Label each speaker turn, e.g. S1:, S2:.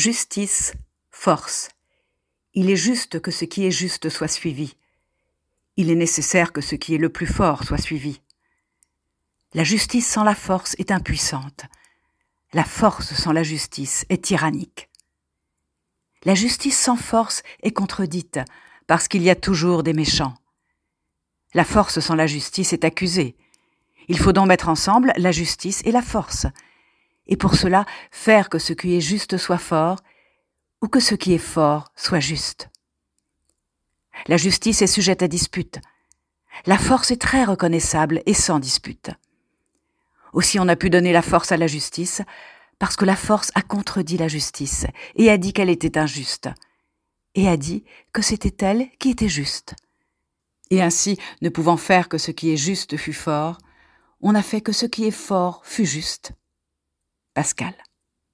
S1: Justice, force. Il est juste que ce qui est juste soit suivi. Il est nécessaire que ce qui est le plus fort soit suivi. La justice sans la force est impuissante. La force sans la justice est tyrannique. La justice sans force est contredite, parce qu'il y a toujours des méchants. La force sans la justice est accusée. Il faut donc mettre ensemble la justice et la force, et pour cela faire que ce qui est juste soit fort, ou que ce qui est fort soit juste. La justice est sujette à dispute. La force est très reconnaissable et sans dispute. Aussi on a pu donner la force à la justice, parce que la force a contredit la justice et a dit qu'elle était injuste, et a dit que c'était elle qui était juste. Et ainsi, ne pouvant faire que ce qui est juste fût fort, on a fait que ce qui est fort fût juste. Pascal.